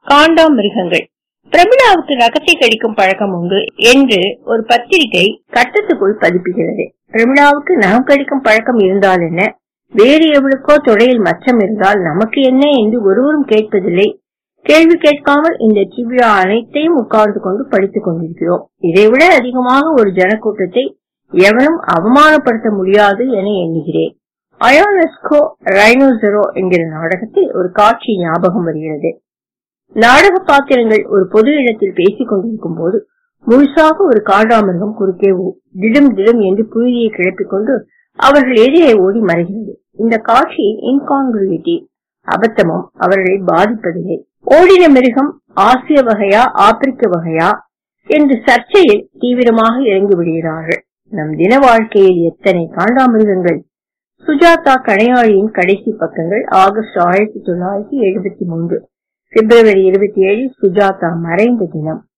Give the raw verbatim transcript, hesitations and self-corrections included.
காண்டாமிருகங்கள். பிரமிளாவுக்கு நகத்தை கடிக்கும் பழக்கம் உண்டு என்று ஒரு பத்திரிகை கட்டத்துக்குள் பதிப்புகிறது. பிரமிளாவுக்கு நகம் கடிக்கும் பழக்கம் இருந்தால் என்ன, வேறு எவளுக்கோ தொடையில் மச்சம் இருந்தால் நமக்கு என்ன என்று ஒருவரும் கேட்பதில்லை. கேள்வி கேட்காமல் இந்த டிவியா அனைத்தையும் உட்கார்ந்து கொண்டு படித்துக் கொண்டிருக்கிறோம். இதைவிட அதிகமாக ஒரு ஜனக்கூட்டத்தை எவனும் அவமானப்படுத்த முடியாது என எண்ணுகிறேன். அயோனெஸ்கோ ரைனோசரோ என்கிற நாடகத்தில் ஒரு காட்சி ஞாபகம் வருகிறது. நாடக பாத்திரங்கள் ஒரு பொது இடத்தில் பேசிக் கொண்டிருக்கும் போது முழுசாக ஒரு காண்டாமிருகம் குறுக்கே திடும் திடும் என்று புழுதியை கிளப்பிக் கொண்டு அவர்கள் எதிரே ஓடி மறைகிறது. இந்த காட்சியின் இன்கான்கிரிட்டி அபத்தமும் அவர்களை பாதிப்பதில்லை. ஓடின மிருகம் ஆசிய வகையா ஆப்பிரிக்க வகையா என்று சர்ச்சையில் தீவிரமாக இறங்கி விடுகிறார்கள். நம் தின வாழ்க்கையில் எத்தனை காண்டாமிருகங்கள். சுஜாதா கணையாழியின் கடைசி பக்கங்கள். ஆகஸ்ட் ஆயிரத்தி தொள்ளாயிரத்தி எழுபத்தி மூன்று பிப்ரவரி இருபத்தி ஏழு சுஜாதா மறைந்த தினம்.